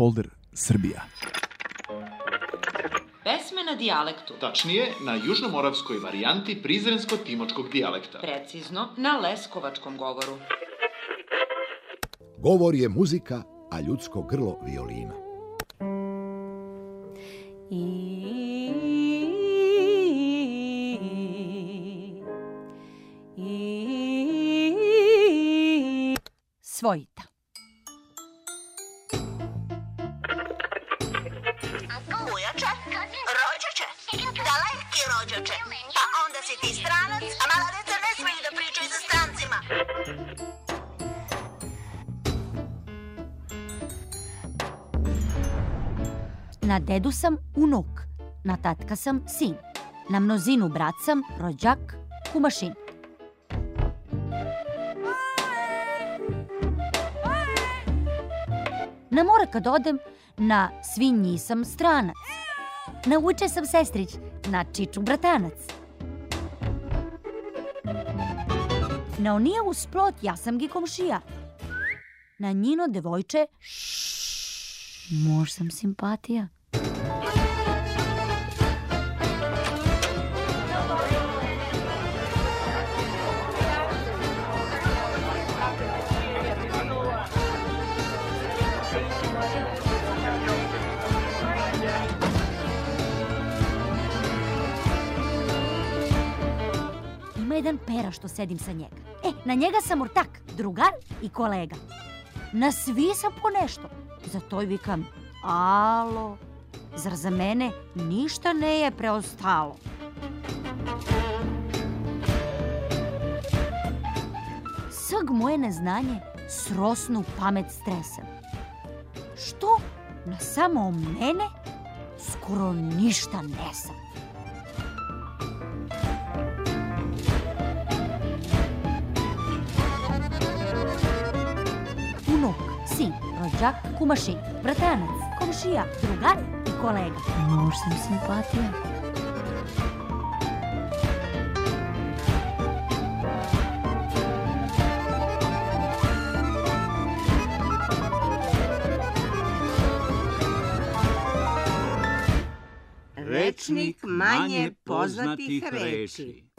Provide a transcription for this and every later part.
folder Srbija. Pesme na dijalektu. Tačnije, na južnomoravskoj varijanti prizrensko-timočkog dijalekta. Precizno, na leskovačkom govoru. Govor je muzika, a ljudsko grlo violina. Svojita. Ujače, rođače, daleki rođače, pa onda si ti stranac, a mala deca ne smiju da pričaju sa strancima. Na dedu sam unuk, na tatka sam sin, na mnozinu brat sam, rođak, kumašin. Na more kad odem, na svinji sam stranac. Na uče sam sestrić, na čiču bratanac. Na onijevu splot ja sam gi komšija. Na njino devojče, mož sam simpatija. Ima jedan pera što sedim sa njega. Na njega sam ortak, drugar i kolega. Na svi sam po nešto. Za to i vikam, alo, zar za mene ništa ne je preostalo? Sag moje neznanje srosnu pamet stresem. Što na samo mene skoro ništa ne sam. Unuk, sin, rođak, kumašin, bratanac, komšija, drugar i kolega. Mož sam simpatija. Rečnik manje poznatih reči.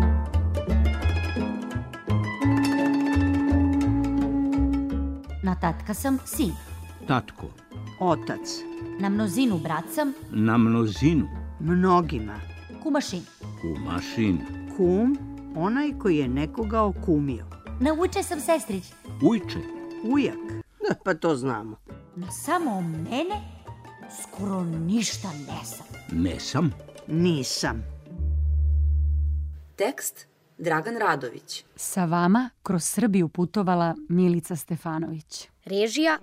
Na tatka sam sin. Tatko. Otac. Na mnozinu brat sam. Na mnozinu. Mnogima. Kumašin. Kumašin. Kum, onaj koji je nekoga okumio. Na uče sam sestrić. Ujče. Ujak. Pa to znamo. Na samo mene skoro ništa ne sam. Ne sam. Nisam. Tekst Dragan Radović. Sa vama kroz Srbiju putovala Milica Stefanović. Režija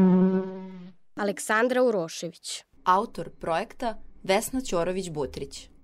Aleksandra Urošević. Autor projekta Vesna Ćorović-Butrić.